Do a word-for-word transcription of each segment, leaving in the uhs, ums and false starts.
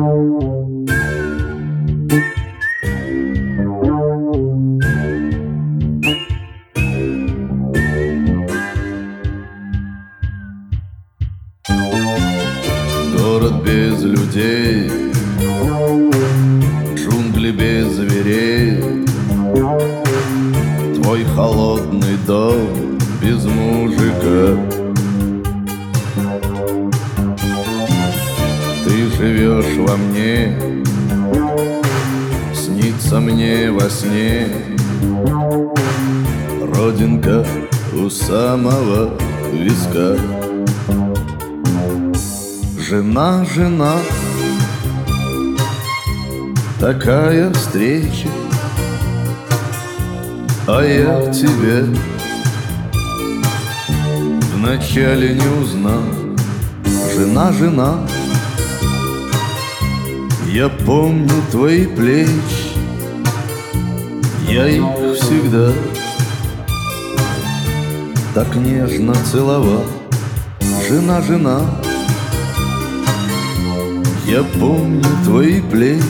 Город без людей, джунгли без зверей, твой холодный дом без мужика. Ты живешь во мне, снится мне во сне родинка у самого виска. Жена, жена, такая встреча, а я тебя вначале не узнал. Жена, жена, я помню твои плечи, я их всегда так нежно целовал. Жена, жена, я помню твои плечи,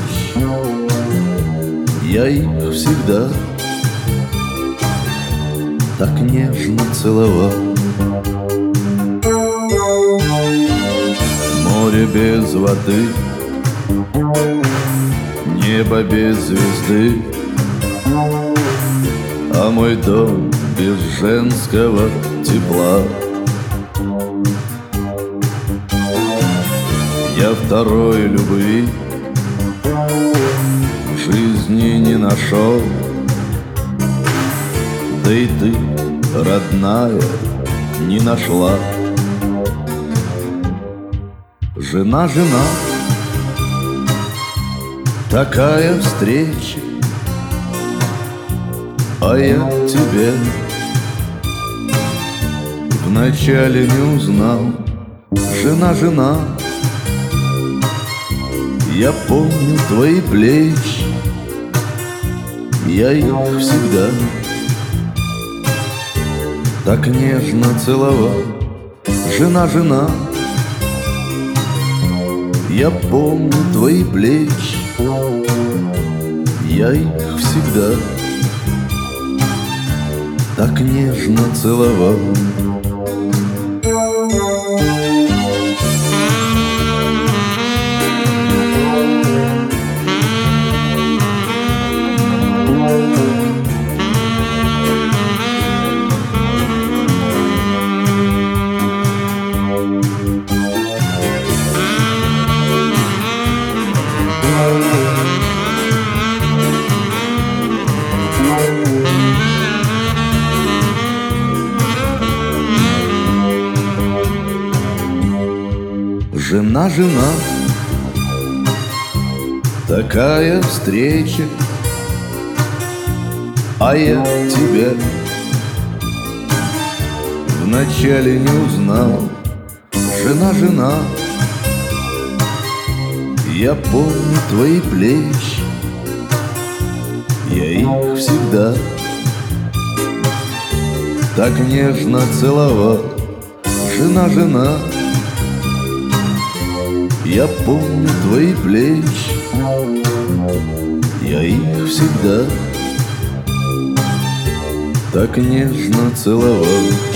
я их всегда так нежно целовал. Море без воды, небо без звезды, а мой дом без женского тепла. Я второй любви в жизни не нашел, да и ты, родная, не нашла. Жена, жена, такая встреча, а я тебя вначале не узнал. Жена, жена, я помню твои плечи, я их всегда так нежно целовал. Жена, жена, я помню твои плечи, я их всегда так нежно целовал. Жена, жена, такая встреча, а я тебя вначале не узнал. Жена, жена, я помню твои плечи, я их всегда так нежно целовал. Жена, жена, я помню твои плечи, я их всегда так нежно целовал.